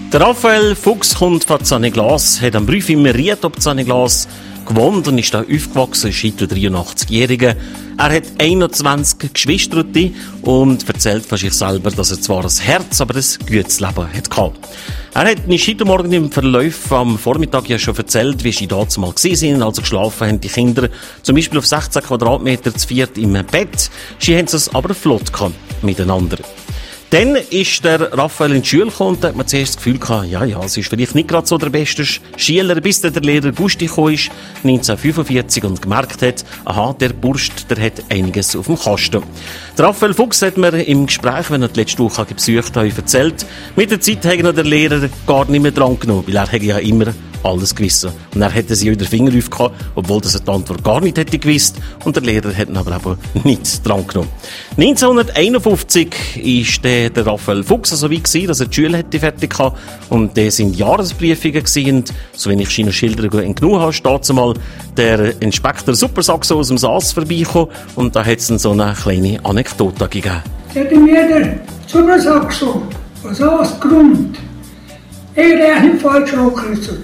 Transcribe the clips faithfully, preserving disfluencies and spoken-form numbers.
Der Raphael Fuchs kommt von Zanneglas, hat am Prüf im Ried ob Zanneglas gewohnt und ist da aufgewachsen, ist heute dreiundachtzigjähriger. Er hat einundzwanzig Geschwister und erzählt von sich selber, dass er zwar ein Herz, aber ein gutes Leben hat. Er hat nicht heute Morgen im Verlauf am Vormittag ja schon erzählt, wie sie damals mal waren, als sie geschlafen haben, die Kinder, zum Beispiel auf sechzehn Quadratmeter zu viert im Bett. Sie haben es aber flott gehabt miteinander. Dann ist der Raphael in die Schule gekommen und da hat man zuerst das Gefühl gehabt, ja, ja, es ist vielleicht nicht gerade so der beste Schüler, bis der Lehrer Gusti gekommen ist, neunzehnhundertfünfundvierzig, und gemerkt hat, aha, der Burst, der hat einiges auf dem Kasten. Der Raphael Fuchs hat mir im Gespräch, wenn er die letzte Woche besucht hat, erzählt, mit der Zeit hat der Lehrer gar nicht mehr dran genommen, weil er hat ja immer alles gewissen. Und er hätte sie wieder den Finger aufgehauen, obwohl das die Antwort gar nicht hätte gewusst. Und der Lehrer hat ihn aber eben nicht dran genommen. neunzehnhunderteinundfünfzig ist der, der Raphael Fuchs so weit gewesen, dass er die Schule hätte fertig gehabt. Und das sind Jahresprüfungen gewesen. Und so wenn ich seine Schilderungen entnommen habe, steht mal der Inspektor Supersaxo aus dem Saas vorbeigekommen. Und da hat es so eine kleine Anekdote gegeben. Hätte mir der Supersaxo aus Saas Grund eine Rechnung falsch angekritzelt.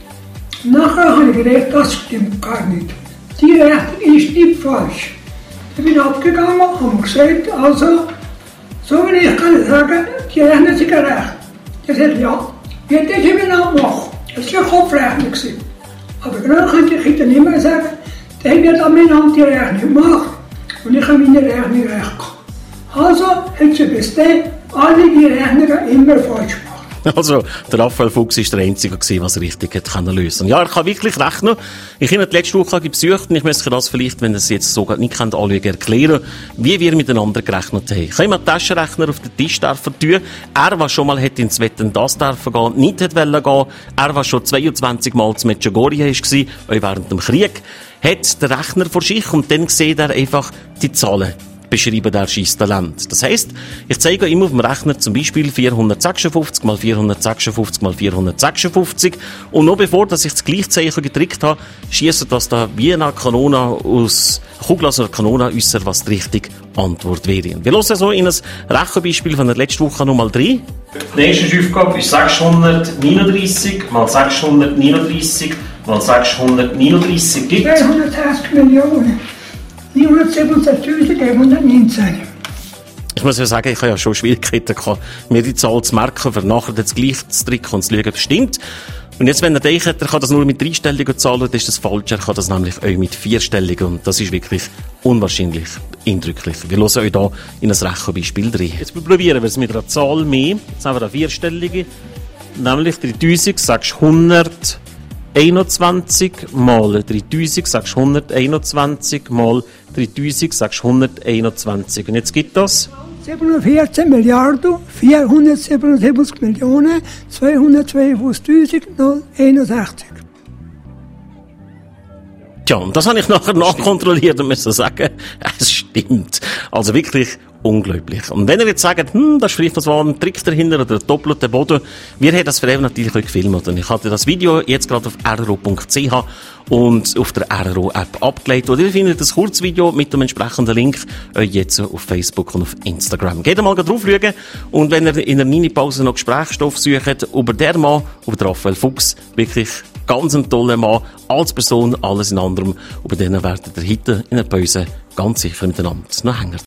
Nachher habe ich gedacht, das stimmt gar nicht. Die Rechnung ist nicht falsch. Ich bin abgegangen und gesagt, also, so wie ich kann sagen, die Rechnung sind gerecht. Er sagt, ja, wie hätte ich genau machen? Das war eine Kopfrechnung. Aber genau könnte ich Ihnen nicht mehr sagen, der hat mir dann meine die Rechnung gemacht und ich habe meine Rechnung recht gehabt. Also hat sie bis dann alle die Rechnungen immer falsch gemacht. Also, der Raphael Fuchs war der Einzige, der was richtig hat können lösen. Ja, er kann wirklich rechnen. Ich habe ihn die letzte Woche besucht und ich möchte das vielleicht, wenn ihr es jetzt so nicht kennt, anschauen, erklären, wie wir miteinander gerechnet haben. Ich habe ihm einen Taschenrechner auf den Tisch dürfen tun. Er, der schon mal hätte ins Wetten das dürfen gehen, nicht hätte wollen gehen. Er, der schon zweiundzwanzig Mal zu Medjugorje war, auch während dem Krieg, hat den Rechner vor sich und dann sieht er einfach die Zahlen. Beschreiben der Scheisstalent. Das heisst, ich zeige immer auf dem Rechner zum Beispiel vierhundertsechsundfünfzig mal vierhundertsechsundfünfzig mal vierhundertsechsundfünfzig und noch bevor dass ich das Gleichzeichen gedrückt habe, schiesst das da wie eine Kanone aus, Kugel aus einer Kanone äußern, was die richtige Antwort wäre. Wir hören so in ein Rechenbeispiel von der letzten Woche nochmal rein. Die nächste Aufgabe ist sechshundertneununddreissig mal sechshundertneununddreissig mal sechshundertneununddreissig gibt zweihundertsechzig Millionen. neunhundertsiebenundsiebzigtausendeinhundertneunzehn. Ich muss ja sagen, ich habe ja schon Schwierigkeiten gehabt, mir die Zahl zu merken, für nachher das gleich zu drücken und zu schauen, ob es stimmt. Und jetzt, wenn er denkt, er kann das nur mit dreistelligen zahlen, dann ist das falsch. Er kann das nämlich auch mit vierstelligen. Und das ist wirklich unwahrscheinlich eindrücklich. Wir hören euch hier in ein Rechenbeispiel rein. Jetzt probieren wir es mit einer Zahl mehr. Jetzt haben wir eine vierstellige, nämlich dreitausendsechshunderteinundzwanzig mal dreitausendsechshunderteinundzwanzig mal dreitausendsechshunderteinundzwanzig. Und jetzt gibt das siebenundvierzig Milliarden vierhundertsiebenundsiebzig Millionen zweihundertzweiundfünfzigtausendeinundsechzig. Tja, und das habe ich nachher nachkontrolliert und muss sagen, es stimmt. Also wirklich unglaublich. Und wenn ihr jetzt sagt, hm, das ist vielleicht noch ein Trick dahinter oder ein doppelter Boden, wir haben das für eben natürlich auch gefilmt. Und ich hatte das Video jetzt gerade auf r r o punkt c h und auf der R R O-App abgelegt. Und ihr findet das Kurzvideo mit dem entsprechenden Link jetzt auf Facebook und auf Instagram. Geht mal drauf schauen. Und wenn ihr in der Mini-Pause noch Gesprächsstoff sucht über den Mann, über den Raphael Fuchs, wirklich ganz ein toller Mann, als Person, alles in anderem. Und bei denen werdet ihr heute in der Pause ganz sicher miteinander noch hängen.